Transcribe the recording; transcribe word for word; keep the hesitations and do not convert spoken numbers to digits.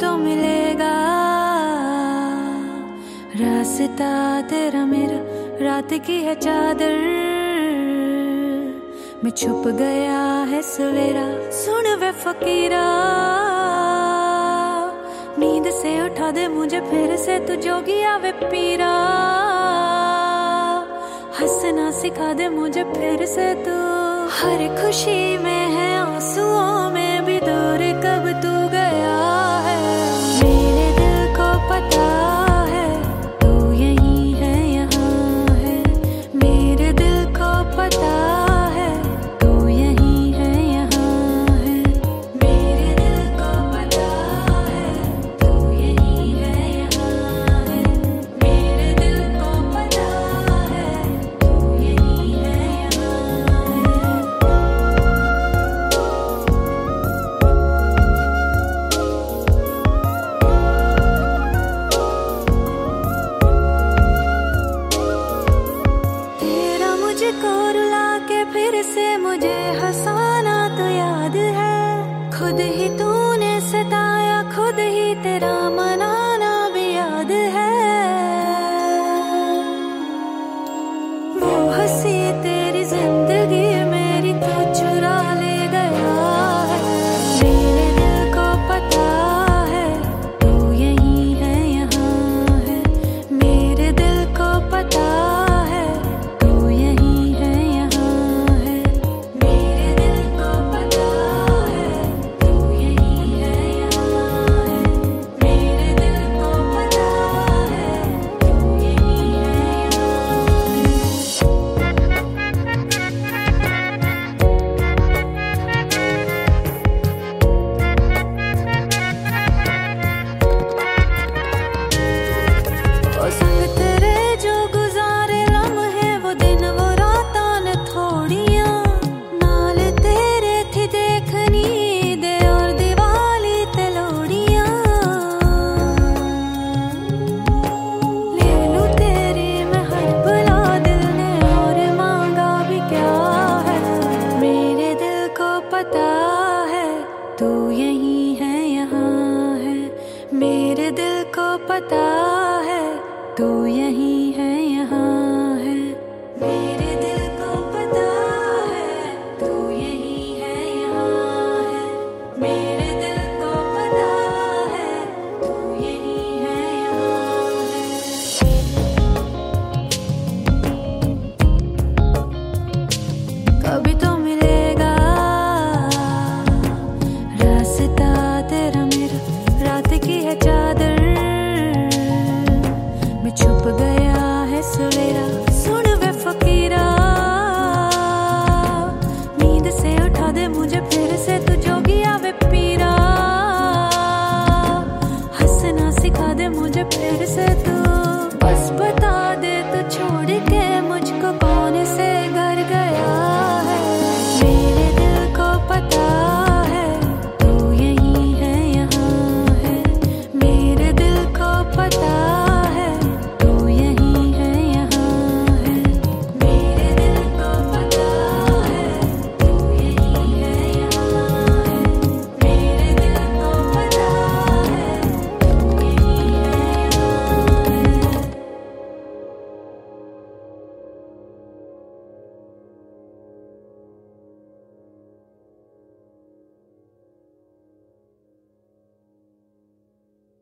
तो मिलेगा रास्ता तेरा मेरा, रात की है चादर में छुप गया है सवेरा। सुन वे फकीरा, नींद से उठा दे मुझे फिर से तू जोगिया वे पीरा। हंसना सिखा दे मुझे फिर से तू, हर खुशी में है आंसुओं में भी दूर कब तू गया है। मेरे दिल को पता है तू यही है यहाँ है, मेरे दिल को पता है तू यही है यहाँ है, मेरे दिल को पता है तू यही है यहाँ है, मेरे दिल को पता है तू यही है यहाँ है। मुझको रुला के फिर से मुझे हंसाना तो याद है, खुद ही तूने सताया खुद ही तेरा मनाना भी याद है। वो हंसी तेरी जिंदगी मेरी तो चुरा ले गया है। मेरे दिल को पता है तू यही है यहाँ है, मेरे दिल को पता मेरे दिल को पता है तू यही है यहाँ है, मेरे दिल को पता है तू यही है यहाँ है, मेरे दिल को पता है तू यही है यहाँ है। कभी तो मिलेगा रास्ता तेरा मेरा, रात की है चादर में छुप गया है सवेरा। सुन वे फकीरा, नींद से उठा दे मुझे फिर से तू जोगिया वे पीरा। हंसना सिखा दे मुझे फिर से तू,